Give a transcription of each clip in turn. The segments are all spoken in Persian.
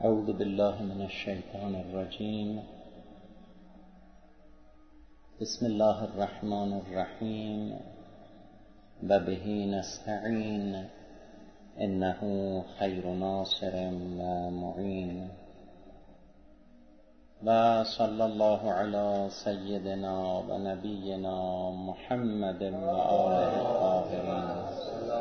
اعوذ بالله من الشیطان الرجیم. بسم الله الرحمن الرحیم و به نستعین انه خیر ناصر و معین و صلی الله علی سیدنا و نبینا محمد و آله الطاهرین.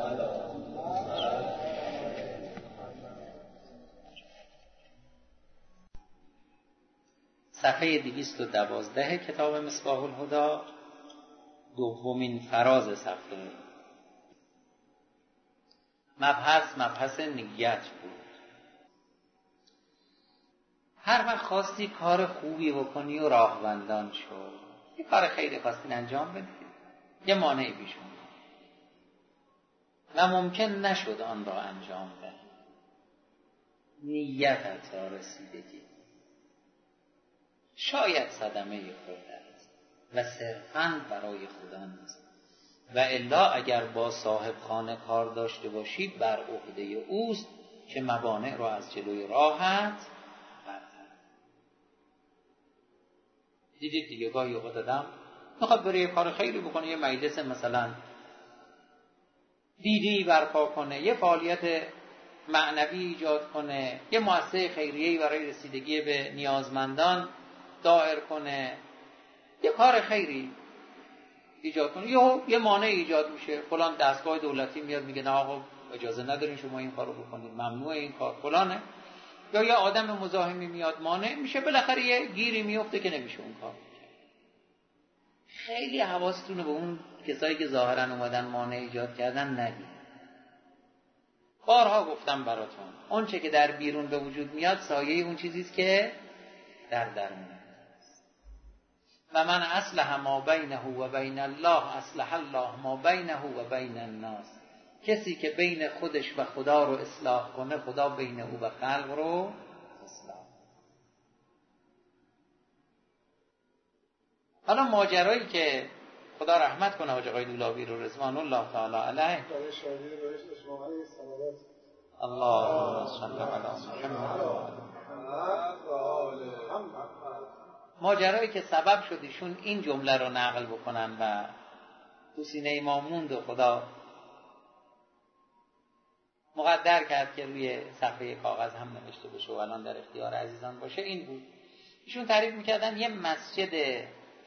صفحه 212 کتاب مصباح الهدی، دومین فراز صفحه. مبحث نیت بود. هر وقت خواستی کار خوبی بکنی و راهبندان شد، یه کار خیلی خواستی انجام بدی، یه مانعی پیش اومد و ممکن نشد آن را انجام دهی، نیتت را رسیدگی، شاید صدمه خورده است و صرفاً برای خدا نیست، و الا اگر با صاحب خانه کار داشته باشی بر عهده اوست که موانع را از جلوی راهت برطرف. دیدید دیگه گاهی اوقات آدم میخواد بره یه کار خیلی بکنه، یه مجلس مثلا دیدی برپا کنه، یه فعالیت معنوی ایجاد کنه، یه مؤسسه خیریه‌ای برای رسیدگی به نیازمندان دایر کنه، یه کار خیری ایجاد کنه، یه مانع ایجاد میشه، فلان دستگاه دولتی میاد میگه نه آقا اجازه ندارین شما این کارو بکنید، ممنوعه این کار فلانه، یا یه آدم مزاحمی میاد مانع میشه، بالاخره یه گیری میفته که نمیشه اون کار. خیلی حواستونه به اون کسایی که ظاهرا اومدن مانع ایجاد کردن ندید. بارها گفتم براتون اون چه که در بیرون به وجود میاد سایه اون چیزیست که در درون. و من اصلح ما بینه و بین الله اصلح الله ما بینه و بین الناس. کسی که بین خودش و خدا رو اصلاح کنه، خدا بین او و خلق رو اصلاح. حالا ماجرایی که خدا رحمت کنه حاج آقای دولابی رو رضوان الله تعالی علیه، اللهم صل علی محمد، ماجرایی که سبب شد ایشون این جمله رو نقل بکنن و تو سینه ما موند و خدا مقدر کرد که روی صفحه کاغذ هم نوشته بشه و الان در اختیار عزیزان باشه، این بود. ایشون تعریف میکردن یه مسجد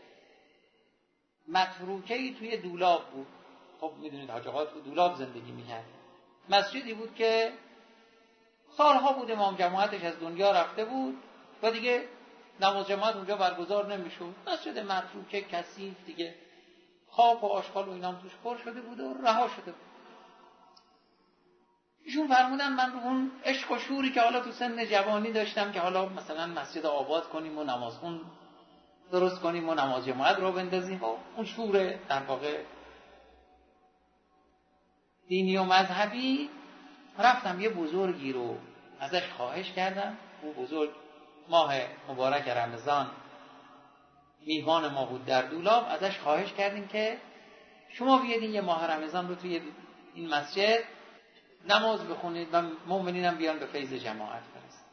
متروکه‌ای توی دولاب بود. خب میدونید حاج آقا تو دولاب زندگی میکرد. مسجدی بود که سالها بود امام جماعتش از دنیا رفته بود و دیگه نماز جماعت اونجا برگزار نمیشد. مسجد متروکه کثیف دیگه، خاک و آشغال و اینام توش پر شده بود و رها شده بود. ایشون فرمودن من رو اون عشق و شوری که حالا تو سن جوانی داشتم که حالا مثلا مسجد آباد کنیم و نمازخون درست کنیم و نماز جماعت رو بندازیم، و اون شور در واقع دینی و مذهبی، رفتم یه بزرگی رو ازش خواهش کردم. اون بزرگ ماه مبارک رمضان میهمان ما بود در دولاب، ازش خواهش کردیم که شما بیادین یه ماه رمضان رو توی این مسجد نماز بخونید و مؤمنینم بیان به فیض جماعت برسن.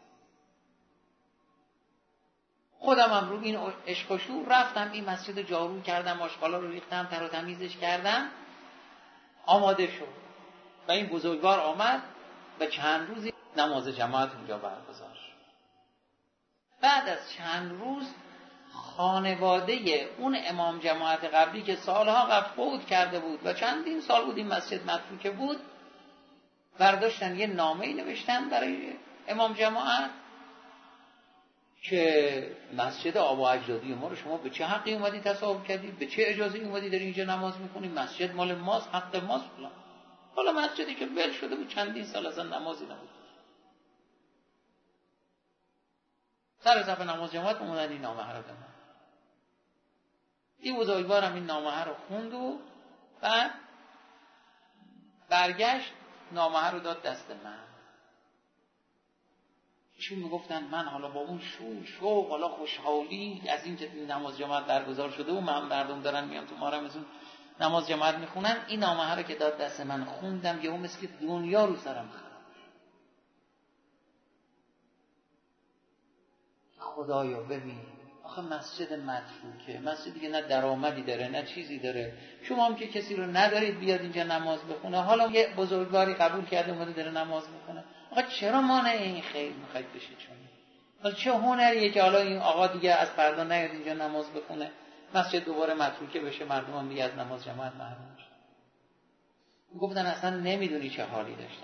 خودم هم رو این عشق و شور رفتم این مسجد رو جارو کردم، آشغالا رو ریختم، تر و تمیزش کردم، آماده شد و این بزرگوار آمد و چند روزی نماز جماعت اونجا برگزار شد. بعد از چند روز خانواده اون امام جماعت قبلی که سالها قبل فوت کرده بود و چندین سال بود این مسجد متروکه بود، برداشتن یه نامه‌ای نوشتن برای امام جماعت که مسجد آبا اجدادی ما رو شما به چه حقی اومدی تصاحب کردی، به چه اجازه اومدی داری اینجا نماز می‌خونی، مسجد مال ماست، حق ماست فلان. حالا مسجدی که ول شده بود چندین سال اصلا نمازی نبود. سر صف نماز جماعت اومدن این نامه رو دادن. این بزرگوارم این نامه رو خوند و بعد برگشت نامه رو داد دست من. ایشون میگفتن من حالا با اون شوق حالا خوشحالی از این که نماز جماعت برگزار شده و مردم دارن میان تو ماه رمضان نماز جماعت میخونن، این نامه رو که داد دست من خوندم، یهو مثل دنیا رو سرم خراب. خدایا ببین آخه مسجد متروکه، مسجدی که نه درآمدی داره نه چیزی داره، شما هم که کسی رو ندارید بیاد اینجا نماز بخونه، حالا یه بزرگواری قبول کرده اومده داره نماز میخونه، آقا چرا مانع این خیر میخواید بشید شما؟ حالا چه هنریه که حالا این آقا دیگه از فردا نیاد اینجا نماز بخونه، مسجد دوباره متروکه بشه، مردم هم دیگه از نماز جماعت محروم بشن؟ گفتن اصلا نمیدونی چه حالی داشتن.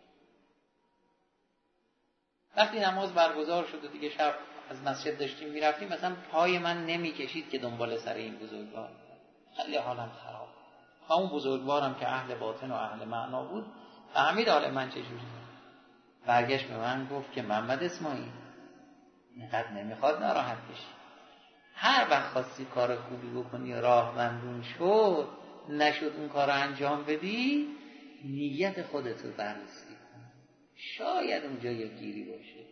وقتی نماز برگزار شد و دیگه شب از مسجد داشتیم میرفتیم، مثلا پای من نمیکشید که دنبال سر این بزرگوار، خیلی حالم خراب. و اون بزرگوارم که اهل باطن و اهل معنا بود فهمید حال من چجوریه، برگشت به من گفت که محمد اسماعیل اینقدر نمیخواد ناراحت بشی، هر وقت خواستی کار خوبی بکنی راه بندون شد نشد اون کار انجام بدی، نیت خودت رو بررسی کن، شاید اونجا یه گیری باشه،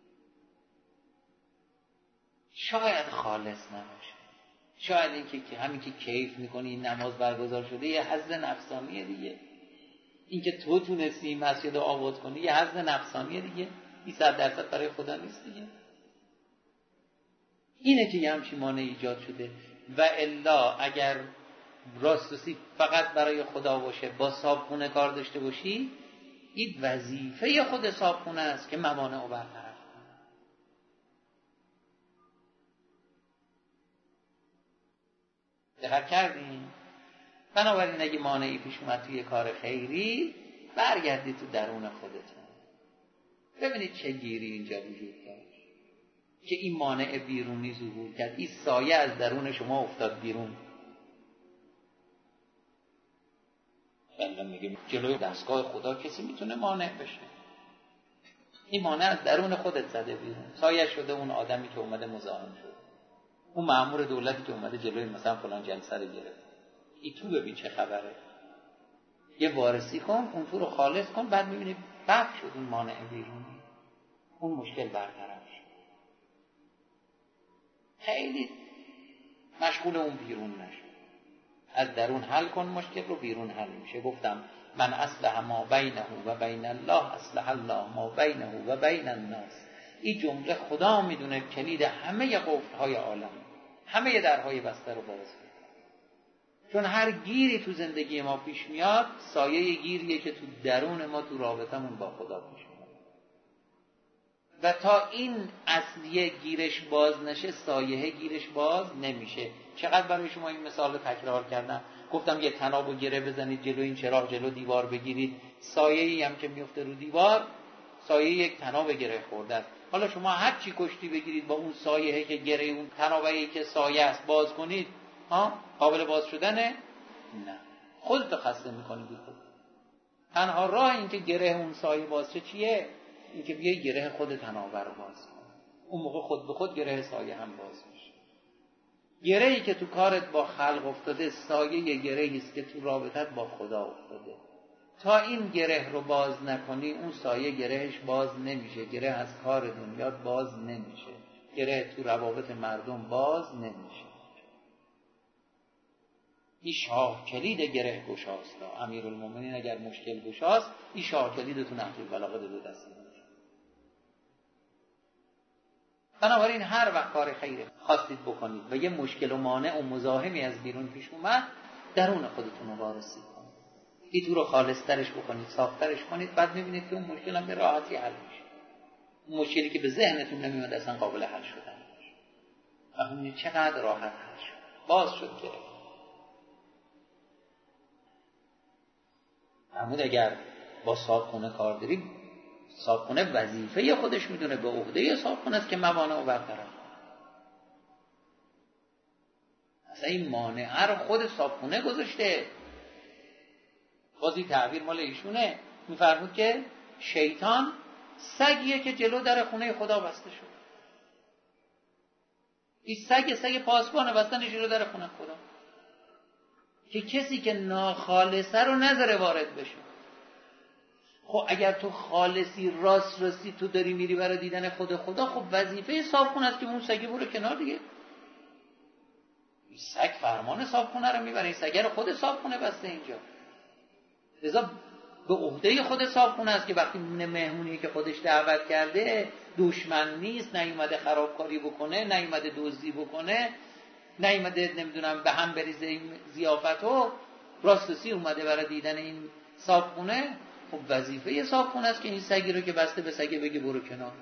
شاید خالص نباشه، شاید این که همین که کیف میکنی این نماز برگزار شده یه حظ نفسانیه دیگه، این که تو تونستی مسجد رو آباد کنی یه حظ نفسانیه دیگه، 100% برای خدا نیست دیگه. اینه که یه همچین مانع ایجاد شده. و الا اگر راستوسی فقط برای خدا باشه، با صابخونه کار داشته باشی، این وظیفه خود صابخونه است که موانع رو برطرف کنه. دقت کردین؟ بنابراین اگه مانعی پیش اومد توی کار خیری، برگردید تو درون خودتون، ببینید چه گیری اینجا وجود داره که این مانع بیرونی ظهور کرد، این سایه از درون شما افتاد بیرون. بنده میگه جلوی دستگاه خدا کسی میتونه مانع بشه؟ این مانع از درون خودت زده بیرون، سایه شده اون آدمی که اومده مزاحم شد، اون مأمور دولتی که اومده جلوی مثلا فلان جلسه رو گرفت. این تو ببین چه خبره، یه وارسی کن، اون تو رو خالص کن، بعد میبینی رفع شد اون مانع بیرونی، اون مشکل برطرف شد. خیلی مشغول اون بیرون نشد، از درون حل کن مشکل رو، بیرون حل میشه. گفتم من اصلح ما بینه و بین الله اصلح الله ما بینه و بین الناس. این جمله خدا میدونه کلید همه قفل‌های عالم، همه درهای بسته رو باز کنه. چون هر گیری تو زندگی ما پیش میاد سایه گیریه که تو درون ما تو رابطمون با خدا پیش میاد. و تا این اصلیه گیرش باز نشه سایه گیرش باز نمیشه. چقدر برای شما این مثال تکرار کردم، گفتم یه طنابو گره بزنید جلو این چراغ، جلو دیوار بگیرید، سایه‌ای هم که میفته رو دیوار سایه یک طناب گره خورده است. حالا شما هر چی کشتی بگیرید با اون سایه‌ای که گره اون طنابی که سایه است باز کنید، قابل باز شدنه؟ نه، خودت خسته می‌کنی بی خود. تنها راه این که گره اون سایه باز شه چیه؟ این که بیای گره خود طنابه رو باز کن، اون موقع خود به خود گره سایه هم باز میشه. گره‌ای که تو کارت با خلق افتاده سایه گره‌ای است که تو رابطت با خدا افتاده. تا این گره رو باز نکنی اون سایه گرهش باز نمیشه، گره از کار دنیا باز نمیشه، گره تو روابط مردم باز نمیشه. این شاه کلید گره گشاست. امیرالمومنین اگر مشکل گشاست این شاه کلید تو نهج البلاغه دو دسته میشه. بنابراین هر وقت کار خیره خواستید بکنید و یه مشکل و مانع و مزاحمی از بیرون پیش اومد، درون خودتون رو وارسی کنید، این تو رو خالص‌ترش بکنید، صافترش کنید، بعد میبینید که اون مشکل هم به راحتی حل میشه. اون مشکلی که به ذهنتون نمیاد اصلا قابل حل شدن باشه، ببینید چقدر راحت حل شد، باز شد گره. همون اگر با صابخونه کار داریم، صابخونه وظیفه خودش میدونه، به عهده صابخونه است که موانع رو برطرف کنه. اصلا این مانع رو خود صابخونه گذاشته. بازی تعبیر مال ایشونه، میفرمود که شیطان سگیه که جلو در خونه خدا بسته شد. این سگ پاسبانه بستن جلو در خونه خدا که کسی که ناخالصه رو نذاره وارد بشه. خب اگر تو خالصی راستی تو داری میری برای دیدن خدا، خب وظیفه صابخونه است که اون سگی برو کنار دیگه. سگ فرمان صابخونه رو میبره، این سگ رو خود صابخونه بسته اینجا. لذا به عهده خود صاحبخونه است که وقتی مهمونی که خودش دعوت کرده دشمن نیست، نیومده خرابکاری بکنه، نیومده دزدی بکنه، نیومده نمیدونم به هم بریزه این ضیافتو، راستسی اومده برای دیدن این صاحبخونه. خب وظیفه صاحبخونه است که این سگی رو که بسته به سگه بگه برو کنار،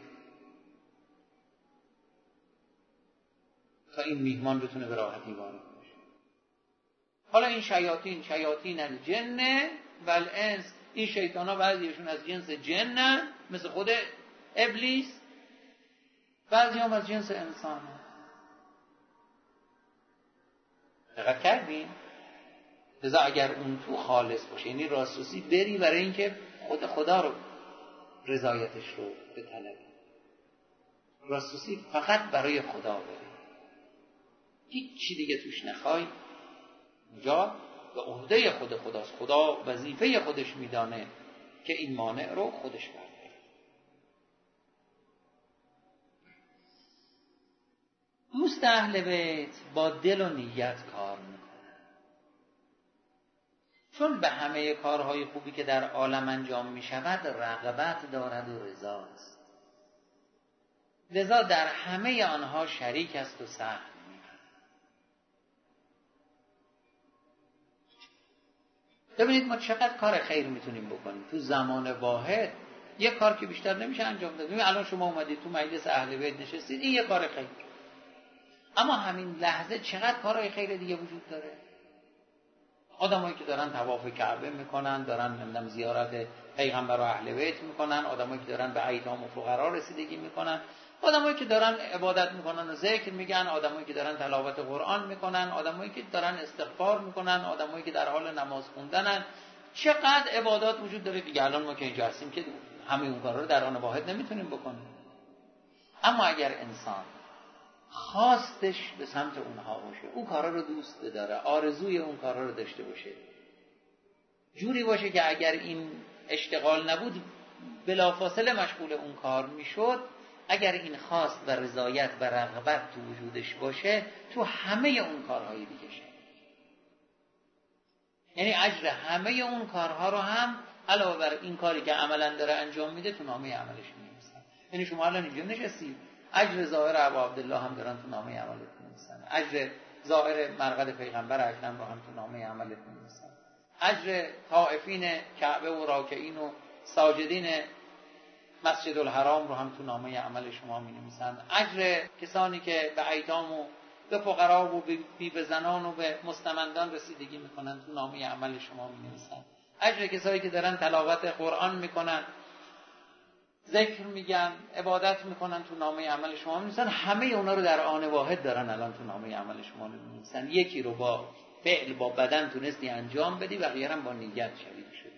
تا این میهمان بتونه به راحتی وارد بشه. حالا این شیاطین الجن و الانس، این شیطان ها بعضیشون از جنس جنن مثل خود ابلیس، بعضی هم از جنس انسان ها. دقت کردین؟ لذا اگر اون تو خالص باشه، یعنی راستوسی بری برای اینکه خدا رو رضایتش رو بطلبی، راستوسی فقط برای خدا بری، هیچ چی دیگه توش نخوای، اونجا به عهده خداست. خدا وظیفه خودش میدانه که این مانع رو خودش برداره. دوست اهل بیت با دل و نیت کار میکنه، چون به همه کارهای خوبی که در عالم انجام میشود رغبت دارد و رضاست، لذا در همه آنها شریک است و سهم میبرد. ببینید ما چقدر کار خیر میتونیم بکنیم تو زمان واحد، یک کار که بیشتر نمیشه انجام داد. ببین الان شما اومدید تو مجلس اهل بیت نشستید، این یک کار خیر، اما همین لحظه چقدر کارهای خیر دیگه وجود داره. آدمایی که دارن طواف کعبه میکنن، دارن زیارت پیغمبر و اهل بیت میکنن، آدمایی که دارن به ایتام و فقرا رسیدگی میکنن، آدمایی که دارن عبادت میکنن و ذکر میگن، آدمایی که دارن تلاوت قرآن میکنن، آدمایی که دارن استغفار میکنن، آدمایی که در حال نماز خوندنن. چقدر عبادات وجود داره دیگه. الان ما که اینجا هستیم که همه اون کارا رو در آن واحد نمیتونیم بکنیم. اما اگر انسان خواستش به سمت اونها باشه، اون کارا رو دوست داره، آرزوی اون کارا رو داشته باشه، جوری باشه که اگر این اشتغال نبود بلافاصله مشغول اون کار میشد، اگر این خواست و رضایت و رغبت تو وجودش باشه، تو همه اون کارهای دیگه شه. یعنی اجر همه اون کارها رو هم علاوه بر این کاری که عملا داره انجام میده تو نامه عملش می‌نویسن. یعنی شما الان اینجا نشستید، اجر ظاهر ابو عبدالله هم دارن تو نامه عملتون می‌نویسن، اجر ظاهر مرقد پیغمبر اکرم رو هم تو نامه عملتون می‌نویسن، اجر طائفین کعبه و راکعین و ساجدین مسجد الحرام رو هم تو نامه عمل شما می‌نویسن، اجر کسانی که به ایتام و به فقرا و به بیوه زنان و به مستمندان رسیدگی میکنن تو نامه عمل شما می‌نویسن، اجر کسایی که دارن تلاوت قرآن میکنن، ذکر میگن، عبادت میکنن تو نامه عمل شما می‌نویسن. همه اونا رو در آن واحد دارن الان تو نامه عمل شما می‌نویسن. یکی رو با فعل با بدن تونستی انجام بدی، بقیه هم با نیت شریک شدی.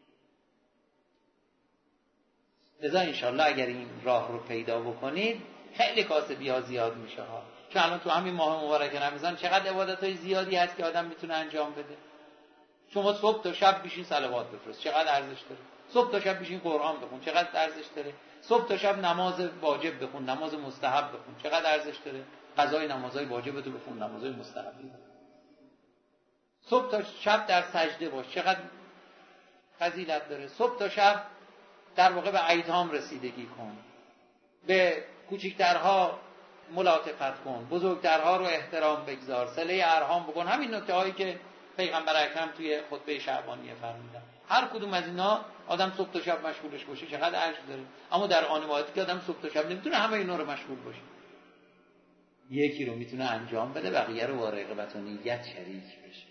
لذا انشالله اگر این راه رو پیدا بکنید خیلی کاسبی ها زیاد میشه ها. چون الان تو همین ماه مبارک رمضان چقدر عبادت‌های زیادی هست که آدم میتونه انجام بده. شما صبح تا شب بشین صلوات بفرست، چقدر ارزش داره. صبح تا شب بشین قرآن بخون، چقدر ارزش داره. صبح تا شب نماز واجب بخون، نماز مستحب بخون، چقدر ارزش داره. قضای نمازهای واجب تو بخون، نمازهای مستحبی بخون. صبح تا شب در سجده باش، چقدر فضیلت داره. صبح تا شب در واقع به ایتام رسیدگی کن، به کوچکترها ملاطفت کن، بزرگترها رو احترام بگذار، صله ارحام بکن. همین نکته هایی که پیغمبر اکرم توی خطبه شعبانیه فرمودن، هر کدوم از اینا آدم صبح تا شب مشغولش باشه چقدر اجر داره. اما در آن واحدی که آدم صبح تا شب نمیتونه همه اینا رو مشغول باشه، یکی رو میتونه انجام بده، بقیه رو با رغبت و نیت شریک بشه.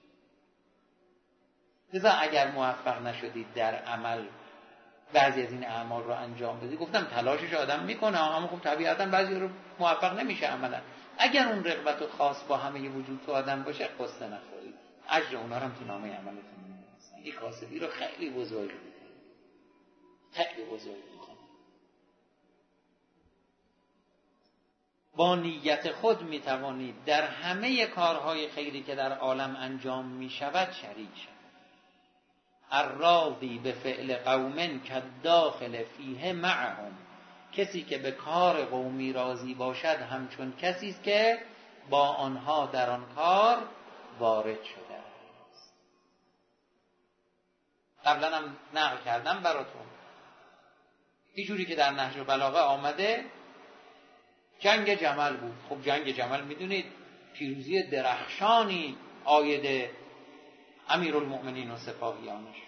لذا اگر موفق نشدید در عمل بعضی از این اعمال رو انجام بدید، گفتم تلاشش آدم میکنه، اما خب طبیعتا بعضی رو موفق نمیشه عملا. اگر اون رغبت و خواست با همه وجود تو آدم باشه، قصه نخورید، اجر اونا رو هم تو نامه عملتون می‌نویسن. این کاسبی رو خیلی بزرگ میکنه، خیلی بزرگ میکنه. با نیت خود میتوانید در همه کارهای خیری که در عالم انجام میشود شریک شوید. الراضی به فعل قوم کالداخل فیه معهم، کسی که به کار قومی راضی باشد همچون کسی است که با آنها در آن کار وارد شده است. قبلا هم نقل کردم براتون، اینجوری که در نهج البلاغه آمده جنگ جمل بود. خب جنگ جمل میدونید پیروزی درخشانی آید امیرالمؤمنین و سپاهیانش.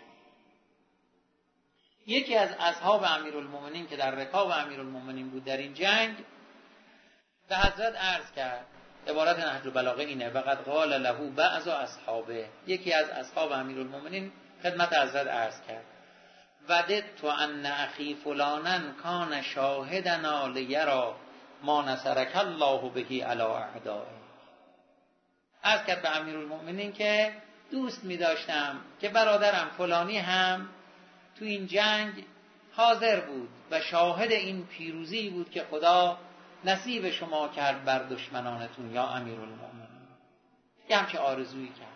یکی از اصحاب امیرالمؤمنین که در رکاب امیرالمؤمنین بود در این جنگ به حضرت عرض کرد، عبارت نهج البلاغه اینه: وقد قال له بعض اصحابه، یکی از اصحاب امیرالمؤمنین خدمت حضرت عرض کرد: وددت ان اخی فلانا کان شاهدنا لیرا ما نصرک الله به علی اعدائه. عرض کرد به امیرالمؤمنین که دوست می داشتم که برادرم فلانی هم تو این جنگ حاضر بود و شاهد این پیروزی بود که خدا نصیب شما کرد بر دشمنانتون یا امیرالمؤمنین. یه همچه آرزویی کرد.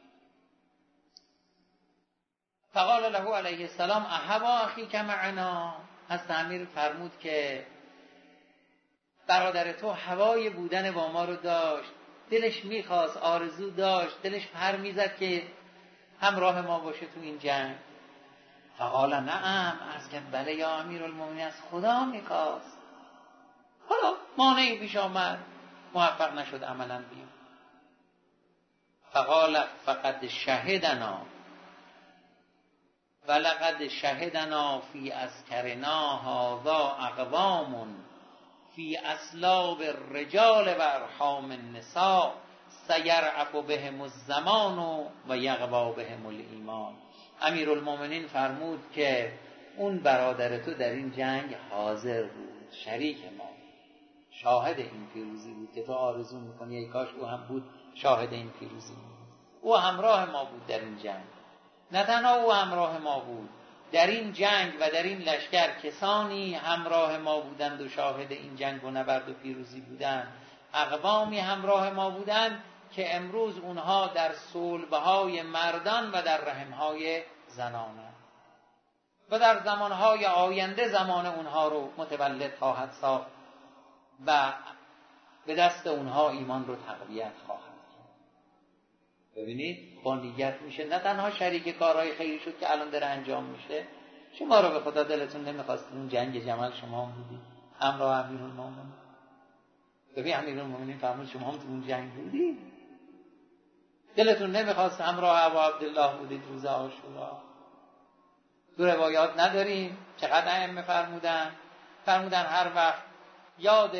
فقال له علیه السلام اهوا اخیک معنا. از امیر فرمود که برادر تو هوای بودن با ما رو داشت، دلش میخواست، آرزو داشت، دلش پر میزد که همراه ما باشه تو این جنگ. فقال نعم. عرض کرد بله یا امیرالمؤمنین، از خدا میخواست، حالا مانعی پیش آمد، موفق نشد عملا بیم. فقال فقد شهدنا ولقد شهدنا فی اسکرنا هذا اقوام فی اسلاب الرجال و ارحام النساء سیرعف بهم الزمان و یغوا بهم الایمان. امیرالمؤمنین فرمود که اون برادر تو در این جنگ حاضر بود، شریک ما، شاهد این پیروزی بود که تو آرزو میکنی ای کاش او هم بود شاهد این پیروزی بود. او همراه ما بود در این جنگ. نه تنها او همراه ما بود، در این جنگ و در این لشکر کسانی همراه ما بودند و شاهد این جنگ و نبرد و پیروزی بودند. اقوامی همراه ما بودند که امروز اونها در صلبهای مردان و در رحمهای زنانند و در زمانهای آینده زمان اونها رو متولد خواهد ساخت و به دست اونها ایمان رو تقویت خواهد کرد. ببینید با نیت میشه، نه تنها شریک کارهای خیری شد که الان داره انجام میشه. شما رو به خدا دلتون نمیخواست اون جنگ جمل شما هم بودید همراه امیرالمؤمنین؟ ببین امیرالمؤمنین فرمود شما هم تو اون جنگ بودید، دلتون نمیخواست همراه ابا عبدالله بودید روز عاشورا؟ تو روایات نداریم چقدر ائمه فرمودن هر وقت یاد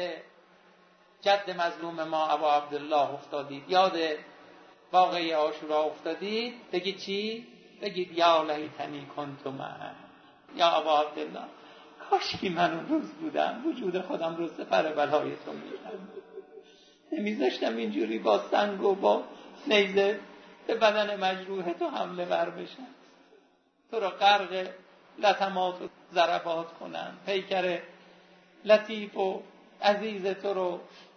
جد مظلوم ما ابا عبدالله افتادید، یاد واقعه عاشورا افتادید، بگید چی؟ بگید یا لیتنی کنت معه، یا ابا عبدالله کاشکی من اون روز بودم، وجود خودم رو سپر بلای تو می‌کردم، نمیذاشتم اینجوری با سنگ و با نیزه به بدن مجروح تو حمله بر بشن، تو رو غرق لطمات و ضربات کنن، پیکر لطیف و عزیز تو رو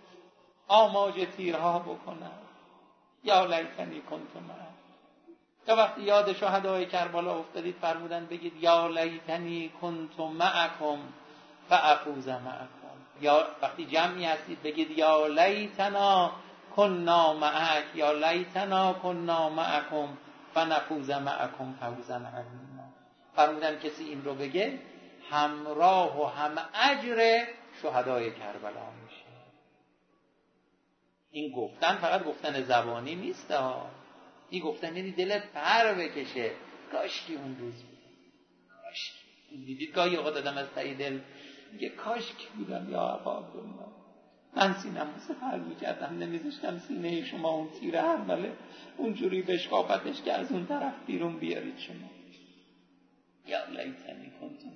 آماج تیرها بکنن. یا لیتنی کنت معه. تا وقتی یاد شهدای کربلا افتادید فرمودن بگید یا لیتنی کنت معکم فافوز معکم. یا وقتی جمعی هستید بگید یا لیتنا کننا معک، یا لیتنا کننا معکم فنفوز معکم فوزا عظیما. فرمودن کسی این رو بگه همراه و هم اجر شهدای کربلا میشه. این گفتن فقط گفتن زبانی نیست ها، این گفتن یعنی دلت پر بکشه، کاش که اون روز بود، کاش دیدید گاهی اوقات آدم از ته دل میگه کاش که بودم یا ابا عبدالله، من سینه‌مو سپر میکردم، نمیذاشتم سینه شما اون تیر حرمله اونجوری بشکافتش که از اون طرف بیرون بیارید شما. یا لیتنی کنتم.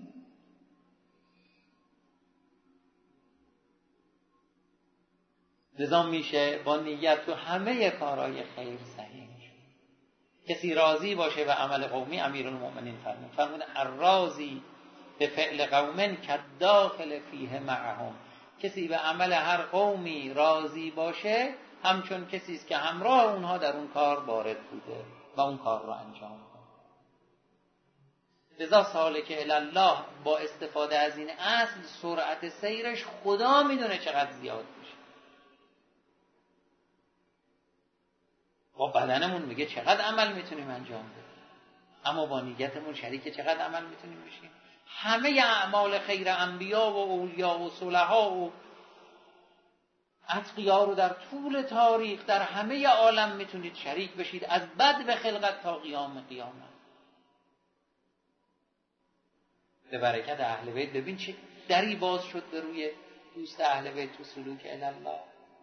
لذا میشه با نیت تو همه کارهای خیر صحیح میشه. کسی راضی باشه به عمل قومی، امیرالمؤمنین فرمود الراضی به فعل قوم کالداخل فیه معهم. کسی به عمل هر قومی راضی باشه همچون کسی است که همراه اونها در اون کار وارد بوده و اون کار رو انجام داده. لذا سالک الی الله با استفاده از این اصل سرعت سیرش خدا میدونه چقدر زیاد میشه. با بدنمون میگه چقدر عمل میتونیم انجام بدیم، اما با نیتمون شریک چقدر عمل میتونیم بشیم. همه اعمال خیر انبیا و اولیا و صلحا و اتقیا رو در طول تاریخ در همه عالم میتونید شریک بشید، از بدء خلقت تا قیام قیامت. به برکت اهل بیت ببین چه دری باز شد به روی دوست اهل بیت تو سلوک الله.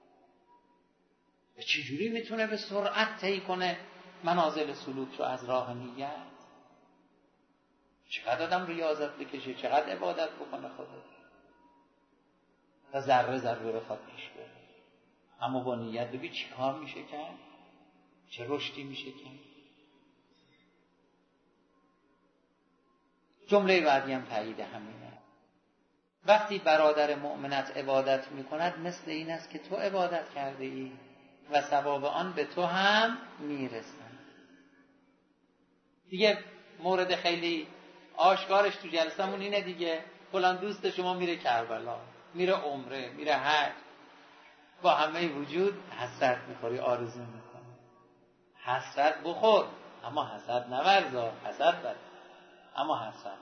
و چجوری میتونه به سرعت طی کنه منازل سلوک رو از راه نیت. چقدر آدم ریاضت بکشه، چقدر عبادت بکنه خدا تا ذره ذره بخواد پیش بره. اما با نیت ببین چی کار میشه کرد، چه رشدی میشه کرد. جمله بعدی هم تایید همینه. وقتی برادر مؤمنت عبادت میکند مثل این است که تو عبادت کرده ای و ثواب آن به تو هم میرسن. دیگه مورد خیلی آشکارش تو جلسمون اینه دیگه، فلان دوست شما میره کربلا، میره عمره، میره حج، با همه وجود حسرت میخوری، آرزو میکنی. حسرت بخور اما حسد نورزا، حسد بد اما حسرت.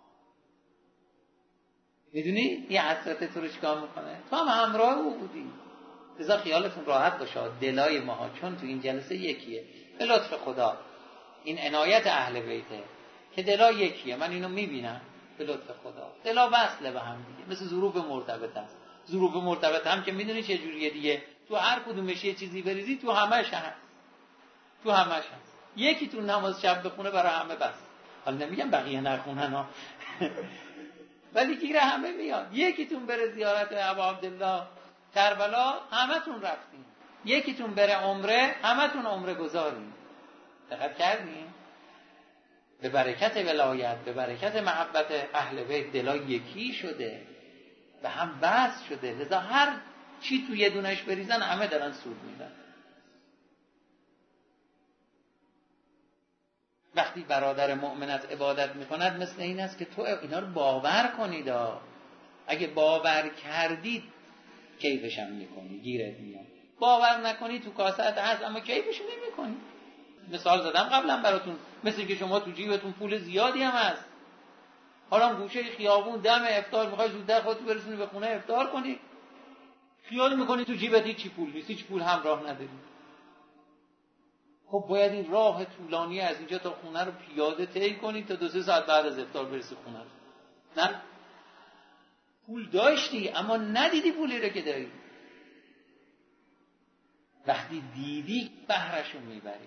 میدونی یه حسرت تو رو چیکار میکنه؟ تو هم همراه او بودی. لذا خیالتون راحت باشه، دلای ماها چون تو این جلسه یکیه به لطف خدا، این عنایت اهل بیته که دلا یکیه، من اینو میبینم به لطف خدا. دلا وصله به هم دیگه، مثل ظروف مرتبط است. ظروف مرتبط هم که میدونی چه جوریه دیگه، تو هر کدومش یه چیزی بریزی تو همش هست، تو همش هست. یکی تو نماز شب بخونه برای همه بس، حالا نمیگم بقیه نخونن ها ولی گیره همه میاد. یکیتون بره زیارت ابا عبدالله کربلا همتون رفتین، یکیتون بره عمره همتون عمره گذارین. دقت کردین؟ به برکت ولایت، به برکت محبت اهل بیت دلا یکی شده، به هم وصل شده. لذا هر چی تو یه دونش بریزن همه دارن سود میدن. وقتی برادر مؤمنت عبادت میکند مثل این است که تو اینا رو باور کنید. اگه باور کردید کیفش هم میکنی، گیرت میاد. باور نکنی تو کاسه هست اما کیفش نمیکنی. مثال زدم قبلا براتون، مثل که شما تو جیبتون پول زیادی هم هست، حالا گوشه خیابون دم افطار میخوای زودتر خودت برسونی به خونه افطار کنی، خیال میکنی تو جیبت هیچ پول نیست، هیچ پول همراه نداری. خب باید این راه طولانی از اینجا تا خونه رو پیاده طی کنی تا 2-3 ساعت بعد از افطار برسی خونه رو. نه، پول داشتی اما ندیدی پولی رو که داری. وقتی دیدی بهرشو میبری.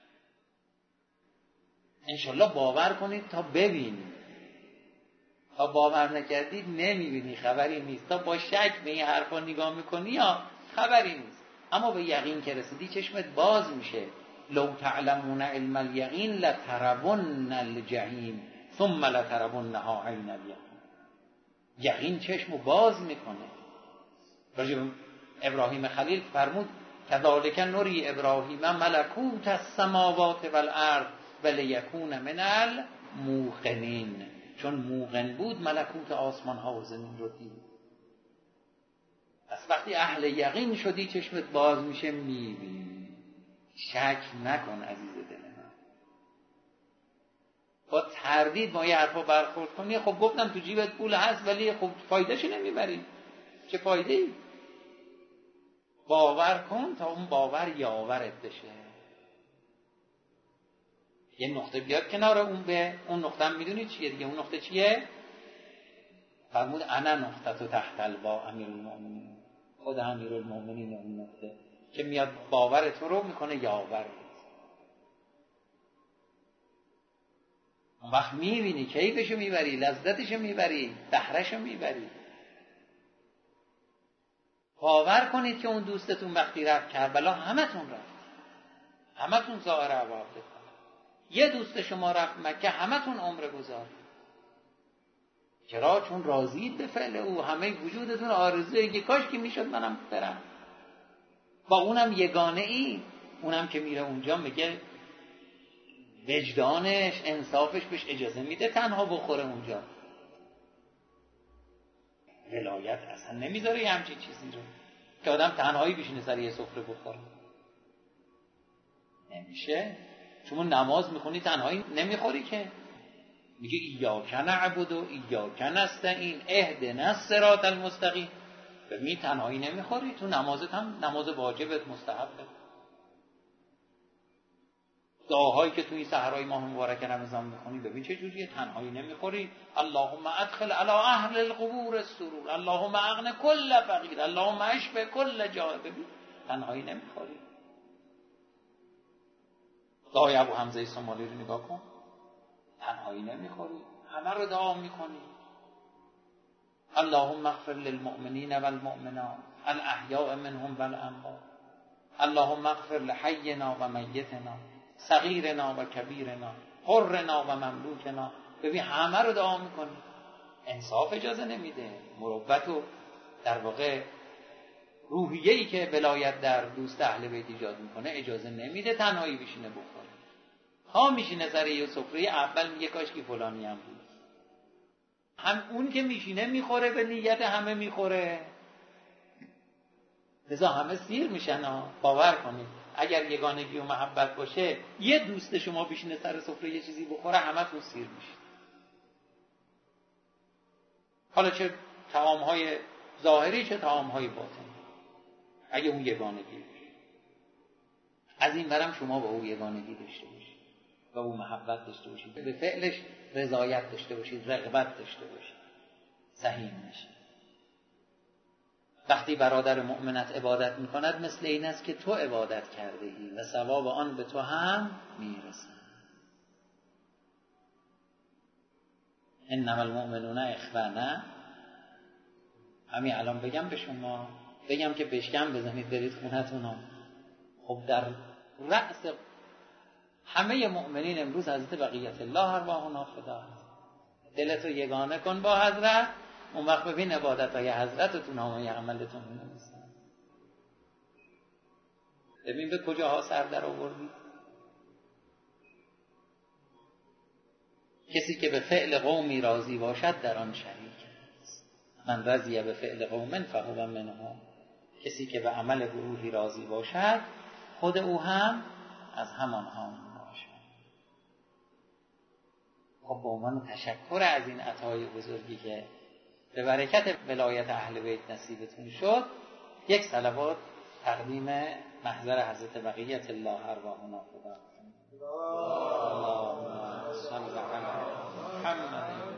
انشالله باور کنید تا ببینید. تا باور نکردید نمیبینی، خبری نیست. تا با شک به این حرفا نگاه میکنی یا خبری نیست. اما به یقین که رسیدی چشمت باز میشه. لو تعلمون علم الیقین لترون الجحیم ثم لترونها عین الیقین. یقین چشمو باز میکنه. راجع به ابراهیم خلیل فرمود کذالک نری ابراهیم ملکوت السماوات والارض ولیکون من الموقنین. چون موقن بود ملکوت آسمان ها و زمین رو دید. پس وقتی اهل یقین شدی چشمت باز میشه، میبینی. شک نکن عزیز دل من. با تردید با یه حرفا برخورد کنی. خب گفتم تو جیبت پول هست ولی خب فایدهش نمیبری. چه فایده ای؟ باور کن تا اون باور یاورت بشه. یه نقطه بیاد کنار اون، به اون نقطه هم میدونی چیه دیگه. اون نقطه چیه؟ فرمود انا نقطه تو تحت البا امیرالمؤمنین. خود امیرالمؤمنین اون نقطه که میاد باور تو رو میکنه یاور. اون وقت میبینی کیفشو میبری، لذتشو میبری، بهرهشو میبری. باور کنید که اون دوستتون وقتی رفت کربلا همتون رفت، همتون ظاهر عواقب. یه دوست شما رفت مکه همتون عمره گذارید. چرا؟ چون راضیید به فعل او. همه وجودتون آرزویه که کاش که میشد منم برم. با اونم یگانه ای. اونم که میره اونجا میگه وجدانش، انصافش بهش اجازه میده تنها بخوره اونجا. ولایت اصلا نمیذاره یه همچین چیزی رو که آدم تنهایی بشینه سر یه سفره بخوره. نمیشه. شما نماز میخونی تنهایی نمیخوری که، میگه ایاک نعبد و ایاک نستعین اهدنا الصراط المستقیم. ببین تنهایی نمیخوری، تو نمازت هم نماز واجبت مستحبه. دعاهایی که تو این سحرهای ماه مبارک رمضان میخونی ببین چه جوریه، تنهایی نمیخوری. اللهم ادخل علی اهل القبور السرور، اللهم اغن کل فقیر، اللهم اشف کل جائع. ببین تنهایی نمیخوری. دعای ابو حمزه صومالی رو نگاه کن، تنهایی نمیخوری، همه رو دعا میکنی. اللهم اغفر للمؤمنین والمؤمنات الاحیاء منهم والاموات، اللهم اغفر لحینا و میتنا، صغیرنا و کبیرنا، حرنا و مملوکنا. ببین همه رو دعا میکنی. انصاف اجازه نمیده، مروت و در واقع روحیه‌ای که ولایت در دوست اهل بیت ایجاد میکنه اجازه نمیده تنهایی بشینه بخوره. ها میشینه سر یه سفره، اول میگه کاش که فلانی هم بود. هم اون که میشینه میخوره به نیت همه میخوره، لذا همه سیر میشن ها. باور کنید اگر یگانگی و محبت باشه، یه دوست شما بشینه سر سفره یه چیزی بخوره، همه تون سیر میشین. حالا چه طعام‌های ظاهری چه طعام‌های باطنی، اگه اون یگانگی باشه. از این برم شما به او یگانگی داشته باشید، به او محبت داشته باشید، به فعلش رضایت داشته باشید، رغبت داشته باشید، سهیم نشید. وقتی برادر مؤمنت عبادت میکند مثل این است که تو عبادت کرده ای و ثواب آن به تو هم میرسه. انما المؤمنون اخوه. همین الان بگم به شما، بگم که بشکم بزنید برید خونتون. خب در رأس همه مؤمنین امروز حضرت بقیت الله ارواحنا فدا. دلتو یگانه کن با حضرت، اون وقت ببین عبادت‌های حضرت تو نامه عملتون می‌نویسن. ببین به کجاها سر در آوردی. کسی که به فعل قومی راضی باشد در آن شریک است. من رضی به فعل قوم فهو منهم. کسی که به عمل گروهی راضی باشد خود او هم از همانها باشد. خب به عنوان تشکر از این عطای بزرگی که به برکت ولایت اهل بیت نصیبتون شد، یک صلوات تقدیم محضر حضرت بقیت الله ارواحنا فدا. اللهم صل علی محمد